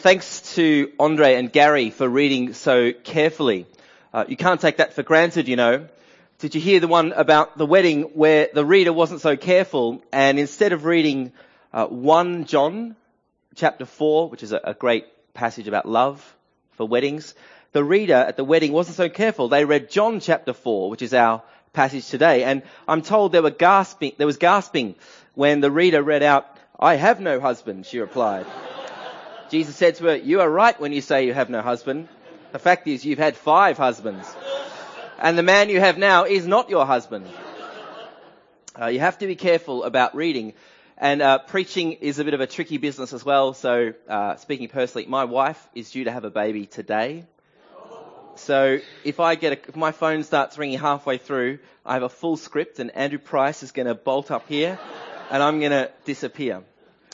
Thanks to Andre and Gary for reading so carefully. You can't take that for granted, you know. Did you hear the one about the wedding where the reader wasn't so careful, and instead of reading 1 John chapter 4, which is a great passage about love for weddings, the reader at the wedding wasn't so careful. They read John chapter 4, which is our passage today, and I'm told there was gasping when the reader read out, "I have no husband," she replied. Jesus said to her, "You are right when you say you have no husband. The fact is you've had 5 husbands. And the man you have now is not your husband." You have to be careful about reading. And preaching is a bit of a tricky business as well. So speaking personally, my wife is due to have a baby today. So if my phone starts ringing halfway through, I have a full script and Andrew Price is going to bolt up here and I'm going to disappear.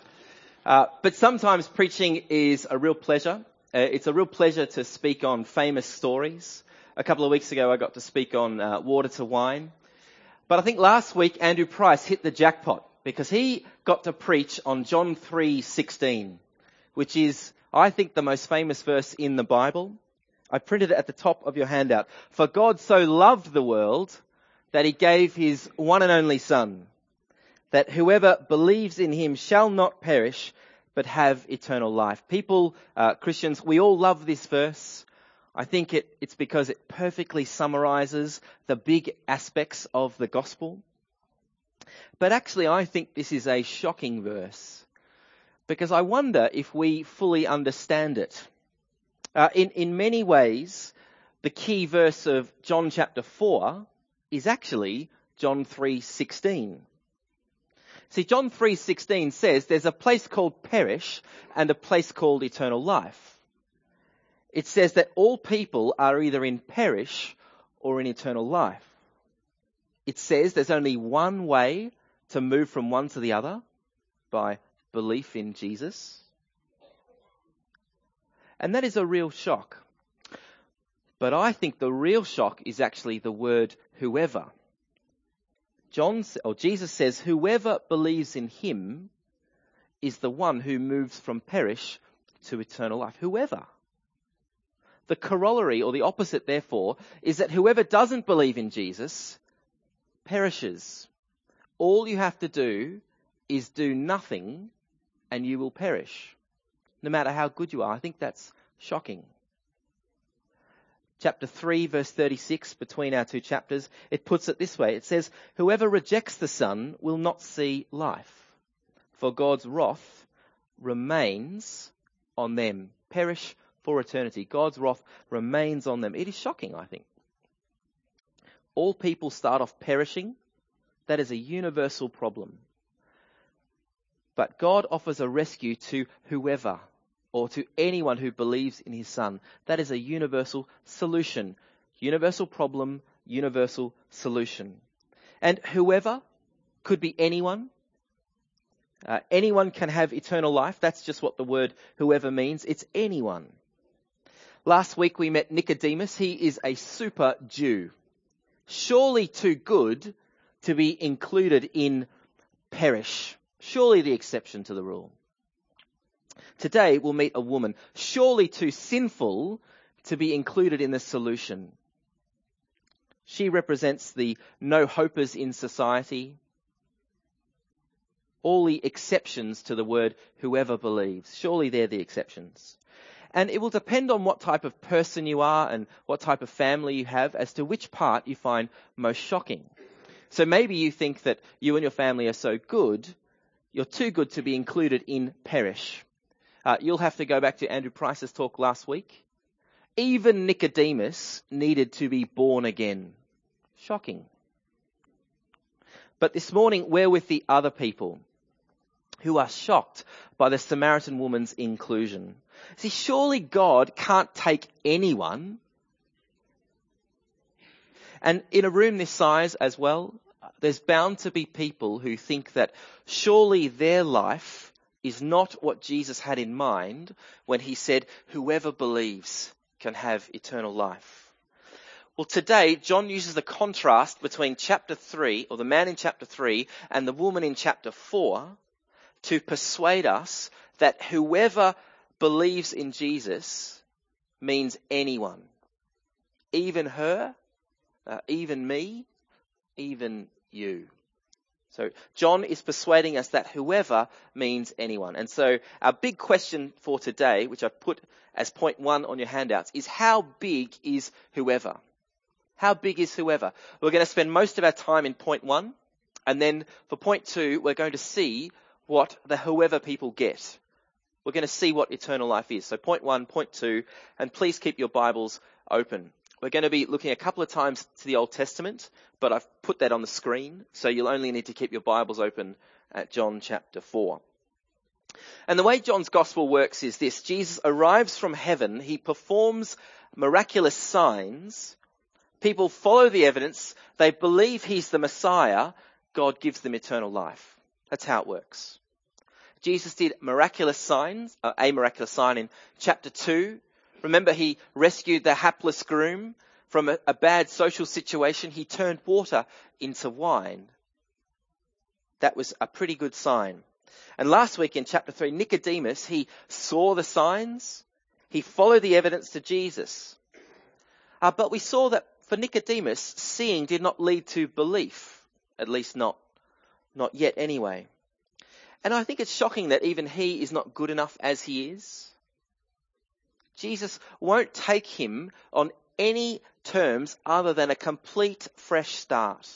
But sometimes preaching is a real pleasure. It's a real pleasure to speak on famous stories. A couple of weeks ago, I got to speak on water to wine. But I think last week, Andrew Price hit the jackpot because he got to preach on John 3:16, which is, I think, the most famous verse in the Bible. I printed it at the top of your handout. "For God so loved the world that he gave his one and only Son, that whoever believes in him shall not perish, but have eternal life." People, Christians, we all love this verse. I think it's because it perfectly summarizes the big aspects of the gospel. But actually, I think this is a shocking verse, because I wonder if we fully understand it. In many ways, the key verse of John chapter 4 is actually John 3:16. See, John 3:16 says there's a place called perish and a place called eternal life. It says that all people are either in perish or in eternal life. It says there's only one way to move from one to the other, by belief in Jesus. And that is a real shock. But I think the real shock is actually the word whoever. Jesus says, whoever believes in him is the one who moves from perish to eternal life. Whoever. The corollary, or the opposite, therefore, is that whoever doesn't believe in Jesus perishes. All you have to do is do nothing and you will perish, no matter how good you are. I think that's shocking. Chapter 3, verse 36, between our two chapters, it puts it this way. It says, "Whoever rejects the Son will not see life, for God's wrath remains on them." Perish for eternity. God's wrath remains on them. It is shocking, I think. All people start off perishing. That is a universal problem. But God offers a rescue to whoever, or to anyone who believes in his Son. That is a universal solution. Universal problem, universal solution. And whoever could be anyone. Anyone can have eternal life. That's just what the word whoever means. It's anyone. Last week we met Nicodemus. He is a super Jew. Surely too good to be included in perish. Surely the exception to the rule. Today we'll meet a woman, surely too sinful to be included in the solution. She represents the no-hopers in society, all the exceptions to the word whoever believes. Surely they're the exceptions. And it will depend on what type of person you are and what type of family you have as to which part you find most shocking. So maybe you think that you and your family are so good, you're too good to be included in perish. You'll have to go back to Andrew Price's talk last week. Even Nicodemus needed to be born again. Shocking. But this morning we're with the other people who are shocked by the Samaritan woman's inclusion. See, surely God can't take anyone. And in a room this size as well, there's bound to be people who think that surely their life is not what Jesus had in mind when he said, whoever believes can have eternal life. Well, today, John uses the contrast between chapter 3, or the man in chapter 3, and the woman in chapter 4, to persuade us that whoever believes in Jesus means anyone. Even her, even me, even you. So John is persuading us that whoever means anyone. And so our big question for today, which I've put as point 1 on your handouts, is how big is whoever? How big is whoever? We're going to spend most of our time in point 1. And then for point 2, we're going to see what the whoever people get. We're going to see what eternal life is. So point 1, point 2, and please keep your Bibles open. We're going to be looking a couple of times to the Old Testament, but I've put that on the screen, so you'll only need to keep your Bibles open at John chapter 4. And the way John's gospel works is this: Jesus arrives from heaven, he performs miraculous signs, people follow the evidence, they believe he's the Messiah, God gives them eternal life. That's how it works. Jesus did miraculous signs, a miraculous sign in chapter 2. Remember, he rescued the hapless groom from a bad social situation. He turned water into wine. That was a pretty good sign. And last week in chapter 3, Nicodemus, he saw the signs. He followed the evidence to Jesus. But we saw that for Nicodemus, seeing did not lead to belief. At least not yet anyway. And I think it's shocking that even he is not good enough as he is. Jesus won't take him on any terms other than a complete fresh start.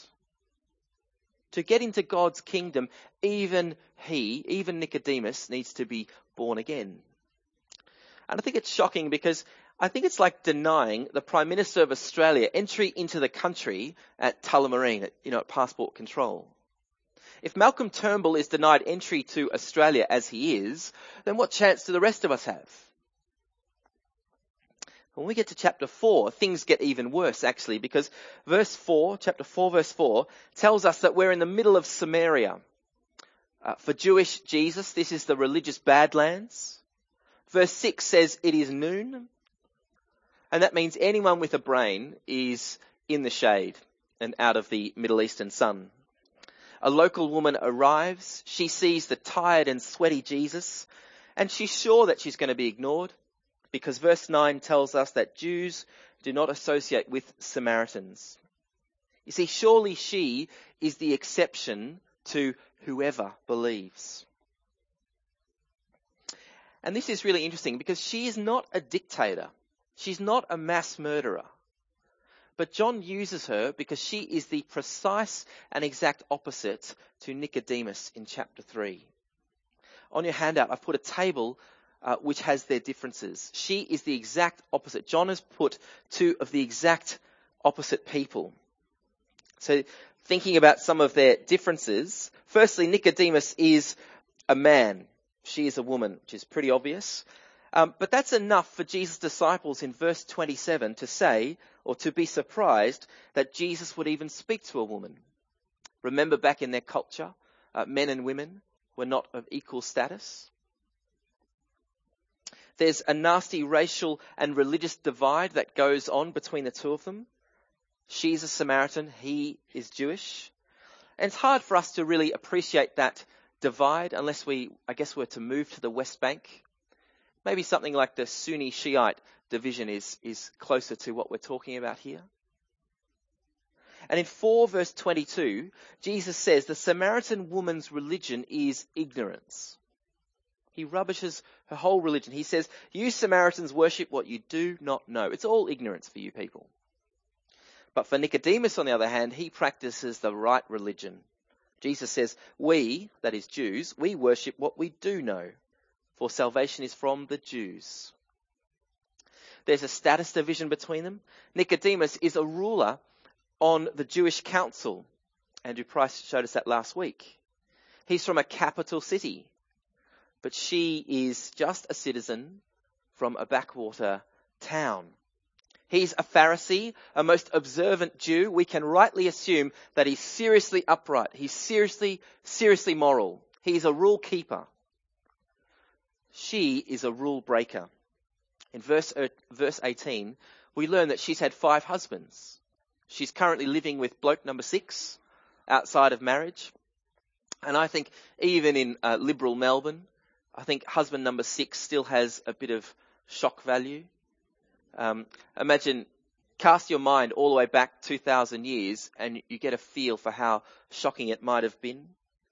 To get into God's kingdom, even Nicodemus, needs to be born again. And I think it's shocking because I think it's like denying the Prime Minister of Australia entry into the country at Tullamarine, at passport control. If Malcolm Turnbull is denied entry to Australia as he is, then what chance do the rest of us have? When we get to chapter 4, things get even worse, actually, because chapter 4, verse 4, tells us that we're in the middle of Samaria. For Jewish Jesus, this is the religious Badlands. Verse 6 says it is noon, and that means anyone with a brain is in the shade and out of the Middle Eastern sun. A local woman arrives. She sees the tired and sweaty Jesus, and she's sure that she's going to be ignored, because verse 9 tells us that Jews do not associate with Samaritans. You see, surely she is the exception to whoever believes. And this is really interesting because she is not a dictator. She's not a mass murderer. But John uses her because she is the precise and exact opposite to Nicodemus in chapter 3. On your handout, I've put a table which has their differences. She is the exact opposite. John has put 2 of the exact opposite people. So thinking about some of their differences, firstly, Nicodemus is a man. She is a woman, which is pretty obvious. But that's enough for Jesus' disciples in verse 27 to say, or to be surprised, that Jesus would even speak to a woman. Remember, back in their culture, men and women were not of equal status. There's a nasty racial and religious divide that goes on between the 2 of them. She's a Samaritan, he is Jewish. And it's hard for us to really appreciate that divide unless were to move to the West Bank. Maybe something like the Sunni Shiite division is closer to what we're talking about here. And in 4 verse 22, Jesus says the Samaritan woman's religion is ignorance. He rubbishes her whole religion. He says, you Samaritans worship what you do not know. It's all ignorance for you people. But for Nicodemus, on the other hand, he practices the right religion. Jesus says, we, that is Jews, we worship what we do know, for salvation is from the Jews. There's a status division between them. Nicodemus is a ruler on the Jewish council. Andrew Price showed us that last week. He's from a capital city. But she is just a citizen from a backwater town. He's a Pharisee, a most observant Jew. We can rightly assume that he's seriously upright. He's seriously moral. He's a rule keeper. She is a rule breaker. In verse 18, we learn that she's had 5 husbands. She's currently living with bloke number 6 outside of marriage. And I think even in liberal Melbourne, I think husband number 6 still has a bit of shock value. Imagine, cast your mind all the way back 2,000 years and you get a feel for how shocking it might have been.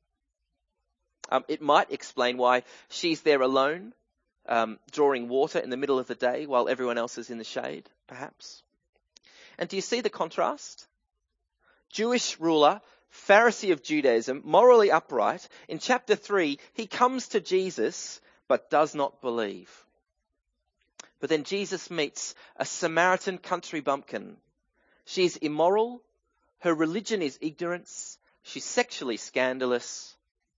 It might explain why she's there alone, drawing water in the middle of the day while everyone else is in the shade, perhaps. And do you see the contrast? Jewish ruler, Pharisee of Judaism, morally upright. In chapter 3, he comes to Jesus but does not believe. But then Jesus meets a Samaritan country bumpkin. She's immoral, her religion is ignorance, she's sexually scandalous.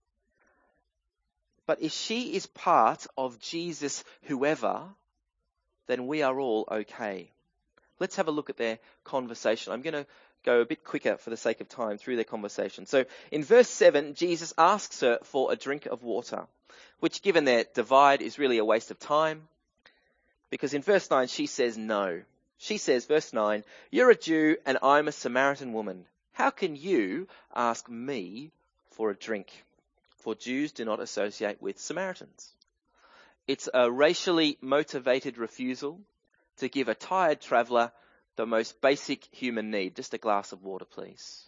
But if she is part of Jesus whoever, then we are all okay. Let's have a look at their conversation. I'm going to go a bit quicker for the sake of time through their conversation. So in verse 7, Jesus asks her for a drink of water, which given their divide is really a waste of time. Because in verse 9, she says no. She says, verse 9, "You're a Jew and I'm a Samaritan woman. How can you ask me for a drink?" For Jews do not associate with Samaritans. It's a racially motivated refusal to give a tired traveller the most basic human need. Just a glass of water, please.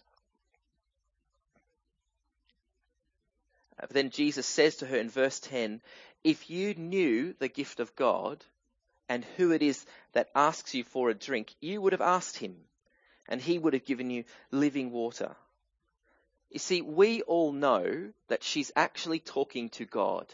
But then Jesus says to her in verse 10, "If you knew the gift of God and who it is that asks you for a drink, you would have asked him, and he would have given you living water." You see, we all know that she's actually talking to God.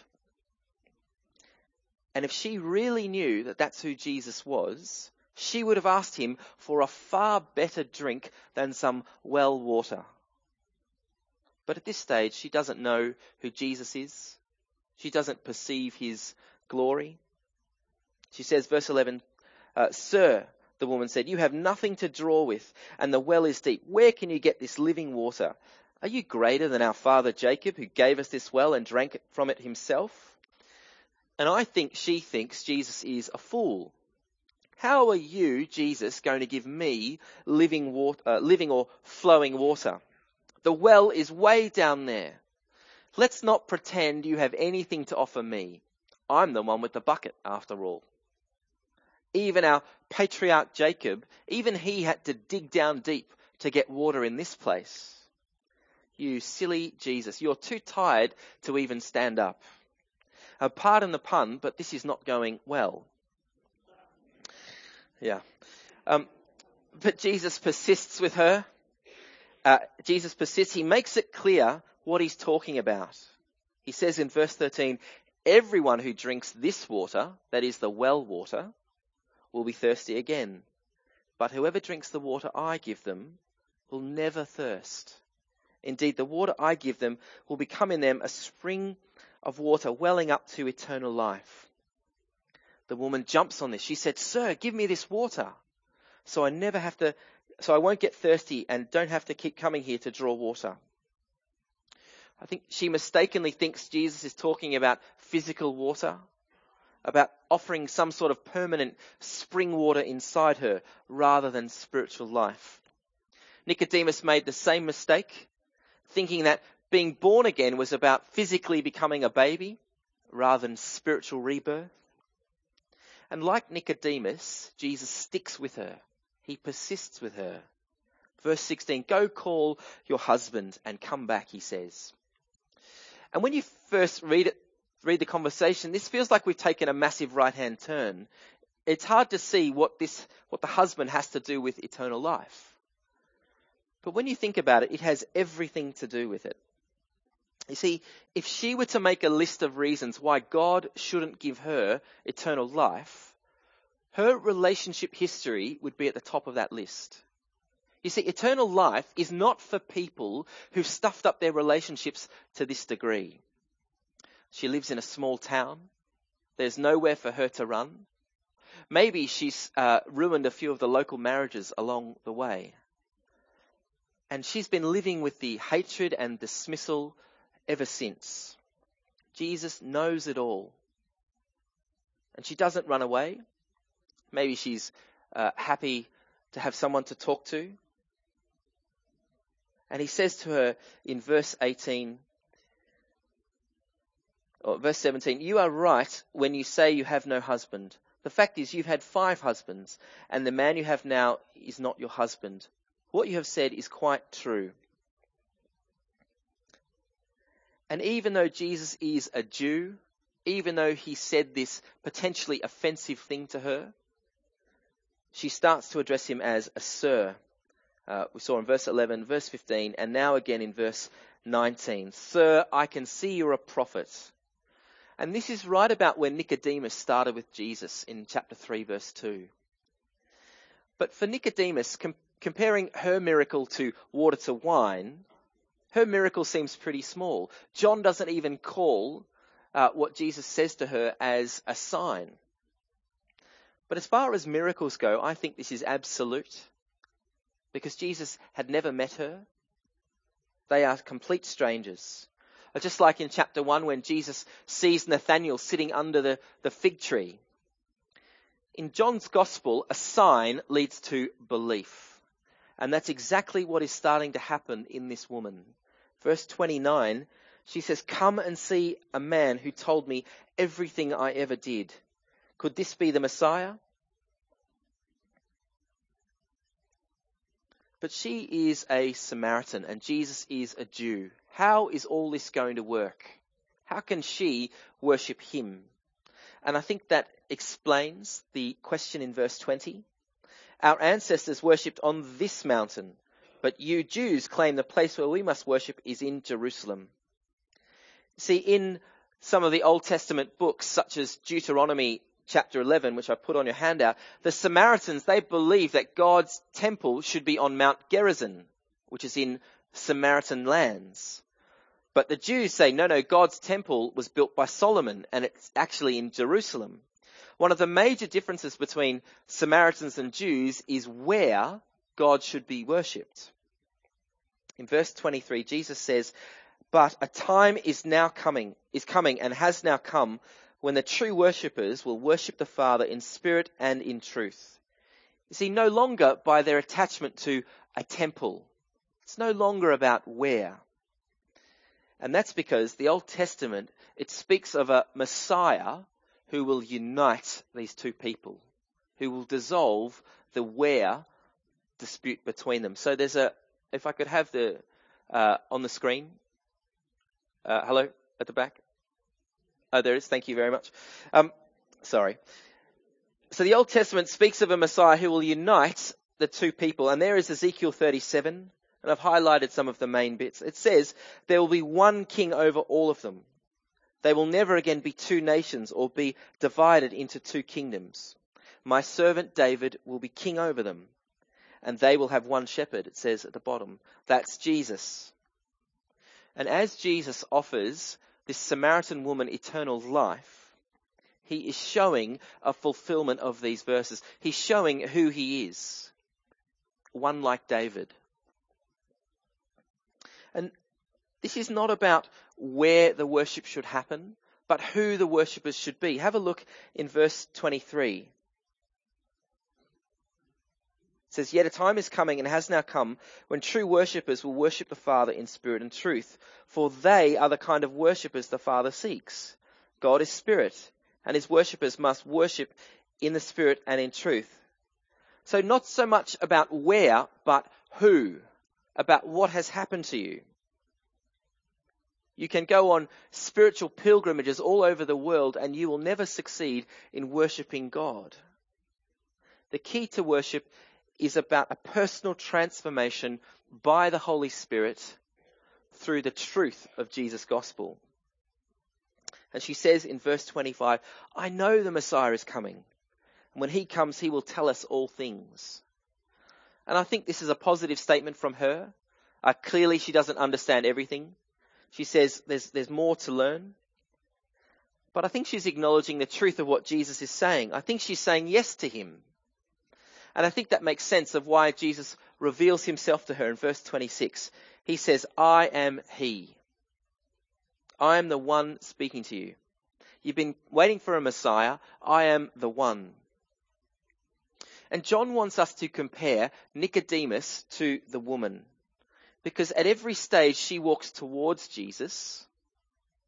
And if she really knew that that's who Jesus was, she would have asked him for a far better drink than some well water. But at this stage, she doesn't know who Jesus is. She doesn't perceive his glory. She says, verse 11, "Sir," the woman said, "you have nothing to draw with, and the well is deep. Where can you get this living water? Are you greater than our father Jacob, who gave us this well and drank from it himself?" And I think she thinks Jesus is a fool. How are you, Jesus, going to give me living or flowing water? The well is way down there. Let's not pretend you have anything to offer me. I'm the one with the bucket, after all. Even our patriarch Jacob, even he had to dig down deep to get water in this place. You silly Jesus, you're too tired to even stand up. Pardon the pun, but this is not going well. Yeah. But Jesus persists with her. Jesus persists. He makes it clear what he's talking about. He says in verse 13, "Everyone who drinks this water, that is the well water, will be thirsty again. But whoever drinks the water I give them will never thirst. Indeed, the water I give them will become in them a spring of water welling up to eternal life." The woman jumps on this. She said, "Sir, give me this water so I won't get thirsty and don't have to keep coming here to draw water." I think she mistakenly thinks Jesus is talking about physical water, about offering some sort of permanent spring water inside her rather than spiritual life. Nicodemus made the same mistake, thinking that being born again was about physically becoming a baby rather than spiritual rebirth. And like Nicodemus, Jesus sticks with her. He persists with her. Verse 16, "Go call your husband and come back," he says. And when you first read the conversation, this feels like we've taken a massive right-hand turn. It's hard to see what the husband has to do with eternal life. But when you think about it, it has everything to do with it. You see, if she were to make a list of reasons why God shouldn't give her eternal life, her relationship history would be at the top of that list. You see, eternal life is not for people who've stuffed up their relationships to this degree. She lives in a small town. There's nowhere for her to run. Maybe she's ruined a few of the local marriages along the way. And she's been living with the hatred and dismissal ever since. Jesus knows it all. And she doesn't run away. Maybe she's happy to have someone to talk to. And he says to her in verse 18, Verse 17, you are right when you say you have no husband. The fact is you've had 5 husbands, and the man you have now is not your husband. What you have said is quite true. And even though Jesus is a Jew, even though he said this potentially offensive thing to her, she starts to address him as a sir. We saw in verse 11, verse 15, and now again in verse 19. Sir, I can see you're a prophet. And this is right about when Nicodemus started with Jesus in chapter 3, verse 2. But for Nicodemus, comparing her miracle to water to wine, her miracle seems pretty small. John doesn't even call what Jesus says to her as a sign. But as far as miracles go, I think this is absolute, because Jesus had never met her. They are complete strangers. Just like in chapter 1 when Jesus sees Nathanael sitting under the fig tree. In John's gospel, a sign leads to belief. And that's exactly what is starting to happen in this woman. Verse 29, she says, come and see a man who told me everything I ever did. Could this be the Messiah? But she is a Samaritan and Jesus is a Jew. How is all this going to work? How can she worship him? And I think that explains the question in verse 20. Our ancestors worshipped on this mountain, but you Jews claim the place where we must worship is in Jerusalem. See, in some of the Old Testament books, such as Deuteronomy chapter 11, which I put on your handout, the Samaritans, they believe that God's temple should be on Mount Gerizim, which is in Samaritan lands. But the Jews say, no, God's temple was built by Solomon, and it's actually in Jerusalem. One of the major differences between Samaritans and Jews is where God should be worshipped. In verse 23, Jesus says, but a time is coming and has now come when the true worshippers will worship the Father in spirit and in truth. You see, no longer by their attachment to a temple. It's no longer about where. And that's because the Old Testament, it speaks of a Messiah who will unite these two people, who will dissolve the where dispute between them. So there's if I could have on the screen, hello, at the back. Oh, there it is. Thank you very much. Sorry. So the Old Testament speaks of a Messiah who will unite the two people. And there is Ezekiel 37. And I've highlighted some of the main bits. It says, there will be one king over all of them. They will never again be two nations or be divided into two kingdoms. My servant David will be king over them. And they will have one shepherd, it says at the bottom. That's Jesus. And as Jesus offers this Samaritan woman eternal life, he is showing a fulfillment of these verses. He's showing who he is. One like David. And this is not about where the worship should happen, but who the worshippers should be. Have a look in verse 23. It says, yet a time is coming and has now come when true worshippers will worship the Father in spirit and truth, for they are the kind of worshippers the Father seeks. God is spirit, and his worshippers must worship in the spirit and in truth. So not so much about where, but who, about what has happened to you. You can go on spiritual pilgrimages all over the world and you will never succeed in worshipping God. The key to worship is about a personal transformation by the Holy Spirit through the truth of Jesus' gospel. And she says in verse 25, I know the Messiah is coming. And when he comes, he will tell us all things. And I think this is a positive statement from her. Clearly, she doesn't understand everything. She says there's more to learn. But I think she's acknowledging the truth of what Jesus is saying. I think she's saying yes to him. And I think that makes sense of why Jesus reveals himself to her in verse 26. He says, I am he. I am the one speaking to you. You've been waiting for a Messiah. I am the one. And John wants us to compare Nicodemus to the woman. Because at every stage she walks towards Jesus,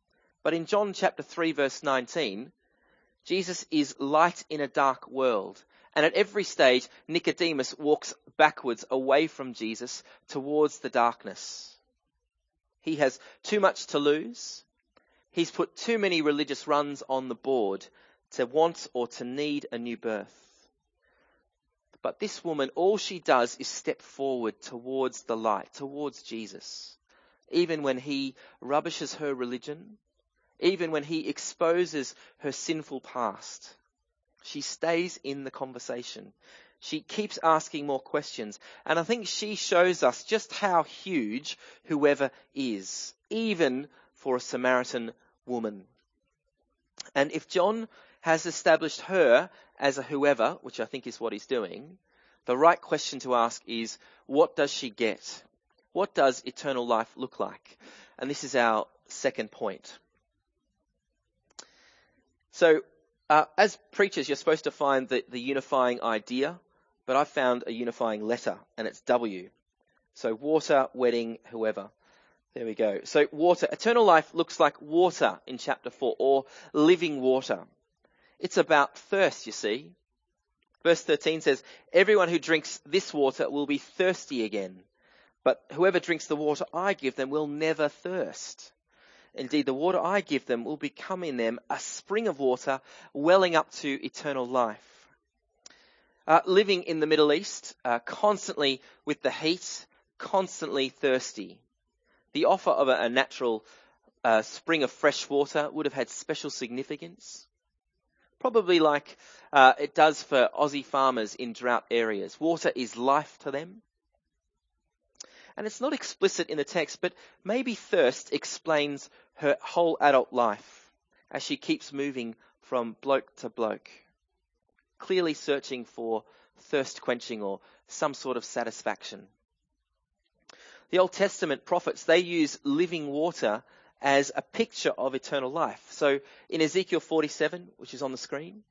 But in John chapter 3 verse 19, Jesus is light in a dark world. And at every stage, Nicodemus walks backwards away from Jesus towards the darkness. He has too much to lose. He's put too many religious runs on the board to want or to need a new birth. But this woman, all she does is step forward towards the light, towards Jesus. Even when he rubbishes her religion, even when he exposes her sinful past, she stays in the conversation. She keeps asking more questions. And I think she shows us just how huge whoever is, even for a Samaritan woman. And if John has established her as a whoever, which I think is what he's doing, the right question to ask is, what does she get? What does eternal life look like? And this is our second point. So, as preachers, you're supposed to find the unifying idea, but I've found a unifying letter, and it's W. So water, wedding, whoever. There we go. So water. Eternal life looks like water in chapter 4, or living water. It's about thirst, you see. Verse 13 says, everyone who drinks this water will be thirsty again, but whoever drinks the water I give them will never thirst. Indeed, the water I give them will become in them a spring of water welling up to eternal life. Living in the Middle East, constantly with the heat, constantly thirsty. The offer of a natural spring of fresh water would have had special significance. Probably like it does for Aussie farmers in drought areas. Water is life to them. And it's not explicit in the text, but maybe thirst explains her whole adult life as she keeps moving from bloke to bloke, clearly searching for thirst quenching or some sort of satisfaction. The Old Testament prophets, they use living water as a picture of eternal life. So in Ezekiel 47, which is on the screen,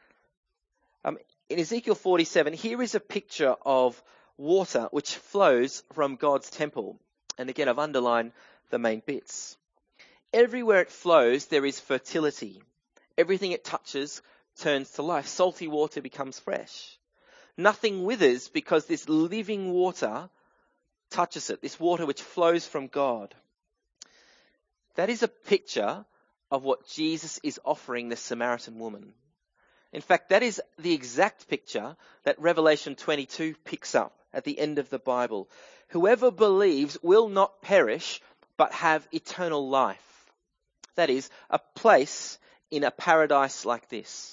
in Ezekiel 47, here is a picture of water which flows from God's temple. And again, I've underlined the main bits. Everywhere it flows, there is fertility. Everything it touches turns to life. Salty water becomes fresh. Nothing withers because this living water touches it, this water which flows from God. That is a picture of what Jesus is offering the Samaritan woman. In fact, that is the exact picture that Revelation 22 picks up at the end of the Bible. Whoever believes will not perish, but have eternal life. That is, a place in a paradise like this.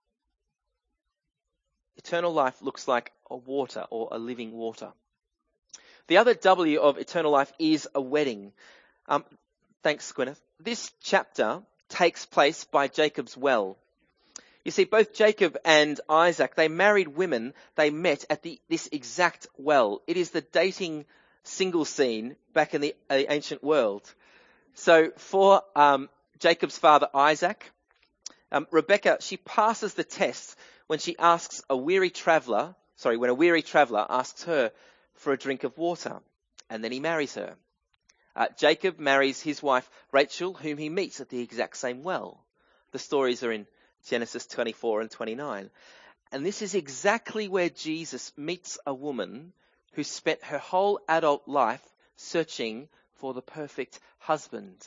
Eternal life looks like a water or a living water. The other W of eternal life is a wedding. Thanks, Gwyneth. This chapter takes place by Jacob's well. You see, both Jacob and Isaac, they married women they met at this exact well. It is the dating single scene back in the ancient world. So for Jacob's father Isaac, Rebecca, she passes the test when she asks when a weary traveller asks her for a drink of water, and then he marries her. Jacob marries his wife Rachel, whom he meets at the exact same well. The stories are in Genesis 24 and 29. And this is exactly where Jesus meets a woman who spent her whole adult life searching for the perfect husband.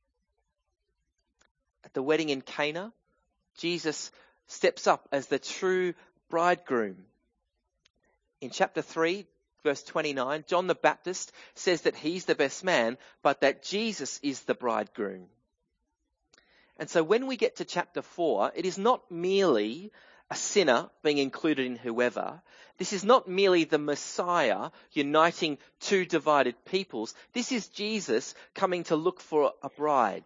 At the wedding in Cana, Jesus steps up as the true bridegroom. In chapter 3, verse 29, John the Baptist says that he's the best man, but that Jesus is the bridegroom. And so when we get to chapter 4, it is not merely a sinner being included in whoever. This is not merely the Messiah uniting two divided peoples. This is Jesus coming to look for a bride.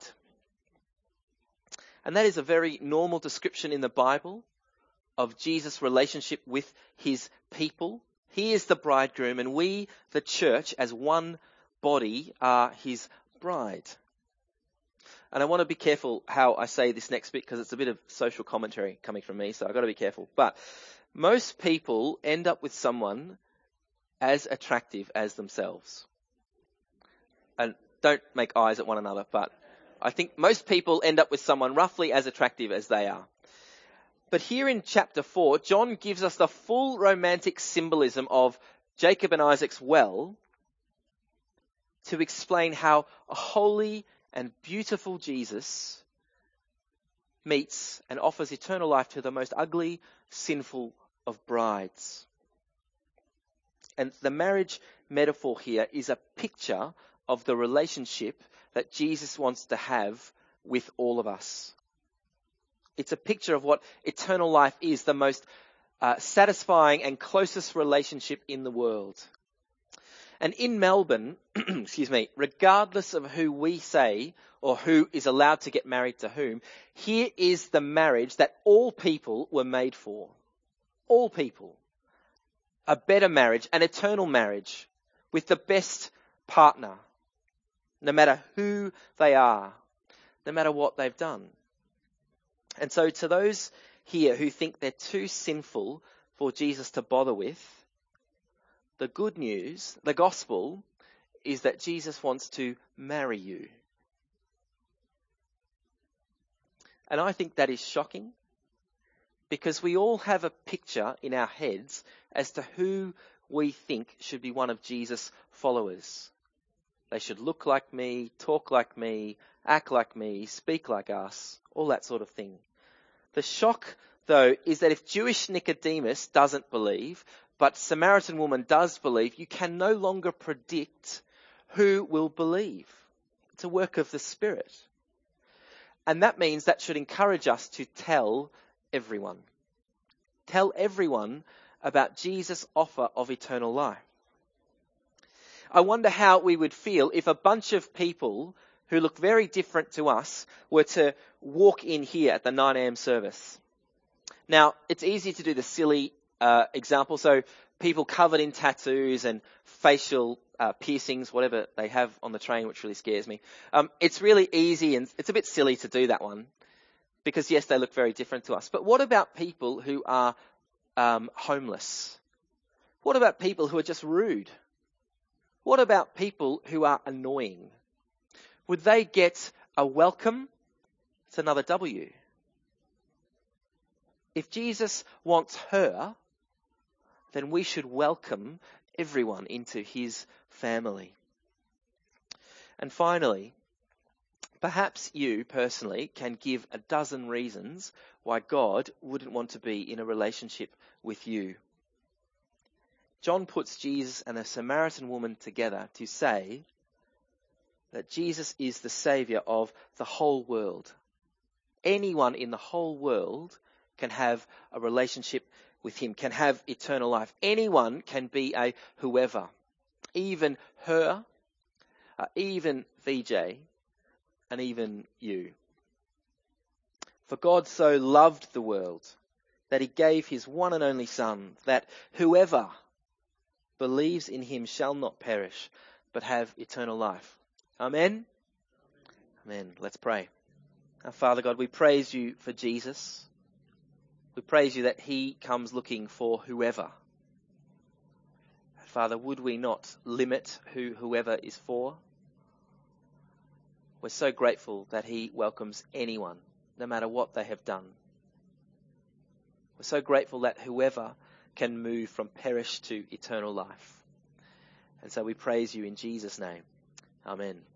And that is a very normal description in the Bible of Jesus' relationship with his people. He is the bridegroom, and we, the church, as one body, are his bride. And I want to be careful how I say this next bit because it's a bit of social commentary coming from me, so I've got to be careful. But most people end up with someone as attractive as themselves. And don't make eyes at one another, but I think most people end up with someone roughly as attractive as they are. But here in chapter 4, John gives us the full romantic symbolism of Jacob and Isaac's well to explain how a holy and beautiful Jesus meets and offers eternal life to the most ugly, sinful of brides. And the marriage metaphor here is a picture of the relationship that Jesus wants to have with all of us. It's a picture of what eternal life is, the most satisfying and closest relationship in the world. And in Melbourne, regardless of who we say or who is allowed to get married to whom, here is the marriage that all people were made for. All people. A better marriage, an eternal marriage with the best partner, no matter who they are, no matter what they've done. And so to those here who think they're too sinful for Jesus to bother with, the good news, the gospel, is that Jesus wants to marry you. And I think that is shocking because we all have a picture in our heads as to who we think should be one of Jesus' followers. They should look like me, talk like me, act like me, speak like us, all that sort of thing. The shock, though, is that if Jewish Nicodemus doesn't believe, but Samaritan woman does believe, you can no longer predict who will believe. It's a work of the Spirit. And that means that should encourage us to tell everyone. Tell everyone about Jesus' offer of eternal life. I wonder how we would feel if a bunch of people who look very different to us were to walk in here at the 9 a.m. service. Now, it's easy to do the silly example. So people covered in tattoos and facial piercings, whatever they have on the train, which really scares me. It's really easy and it's a bit silly to do that one because, yes, they look very different to us. But what about people who are homeless? What about people who are just rude? What about people who are annoying? Would they get a welcome? It's another W. If Jesus wants her, then we should welcome everyone into his family. And finally, perhaps you personally can give a dozen reasons why God wouldn't want to be in a relationship with you. John puts Jesus and a Samaritan woman together to say that Jesus is the Saviour of the whole world. Anyone in the whole world can have a relationship with him, can have eternal life. Anyone can be a whoever, even her, even VJ, and even you. For God so loved the world that he gave his one and only Son, that whoever believes in him shall not perish, but have eternal life. Amen? Amen. Let's pray. Our Father God, we praise you for Jesus. We praise you that he comes looking for whoever. Father, would we not limit who whoever is for? We're so grateful that he welcomes anyone, no matter what they have done. We're so grateful that whoever can move from perish to eternal life. And so we praise you in Jesus' name. Amen.